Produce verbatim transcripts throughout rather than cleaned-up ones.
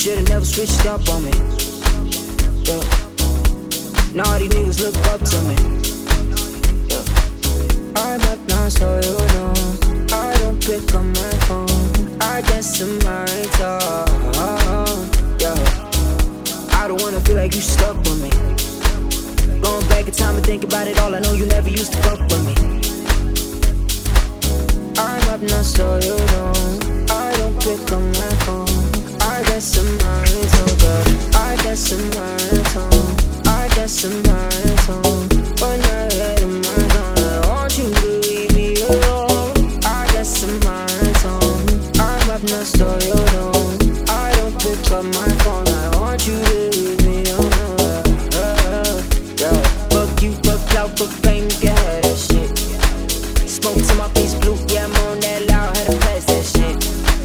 Should've never switched up on me. Yeah. Now all these niggas look up to me. Yeah. I'm up now, so you know I don't pick up my phone. I guess I'm right on. Yeah. I don't wanna feel like you stuck with me. Going back in time and think about it all, I know you never used to fuck with me. I'm up now, so you know I don't pick up my phone. I guess I'm right on, girl. I guess I'm right on. I guess I'm right on. But not yet in my zone. I want you to leave me alone. I guess I'm right on. I'm up now, so you know I don't pick up my phone. I want you to leave me alone. Yeah. Fuck you, fuck clout, fuck fame, you can have that shit. Smoke to my face blue, yeah, I'm on that loud, had to pass that shit.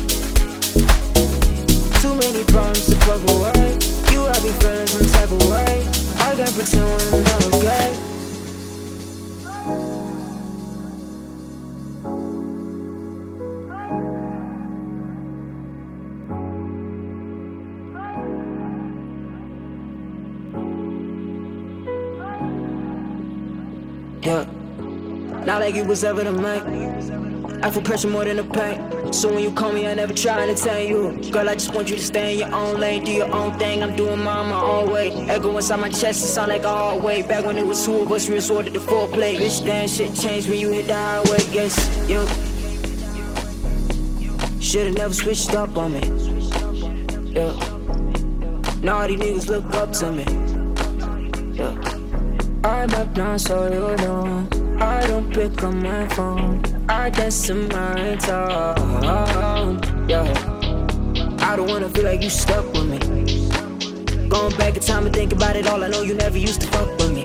Too many problems to fuck away. You have me feeling some type of way. I can't pretend when I'm not okay. Yeah, not like it was ever the make. I feel pressure more than the pain. So when you call me, I never try to tell you. Girl, I just want you to stay in your own lane, do your own thing. I'm doing mine my own way. Echo inside my chest, it sound like a hard way. Back when it was two of us, we resorted to foreplay. Bitch, damn shit changed when you hit the highway. Guess you should've never switched up on me. Yeah. Now all these niggas look up to me. Yeah. I'm up now, so you know I don't pick up my phone. I guess I'm right on. Yeah. I don't wanna feel like you stuck with me. Going back in time and think about it all, I know you never used to fuck with me.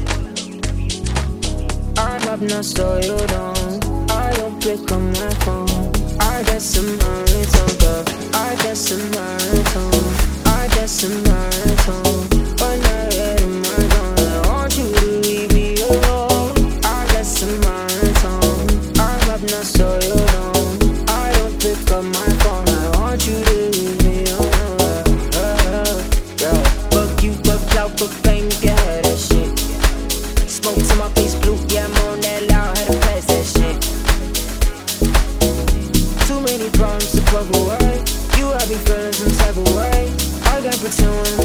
I'm up now, so you know I don't pick up my phone. I guess I'm right on, girl. I guess I'm right on. I guess I'm right on. But not yet in my zone. I want you to leave me alone. I guess I'm right on. I'm up now, so you know I don't pick up my phone. I want you to leave me alone. Yeah. Fuck you, fuck clout, fuck fame, you can have that shit. Smoke to my face blue, yeah, I'm on that loud, had to pass that shit. Too many problems to fuck away. You have me feeling some type of way. I can't pretend when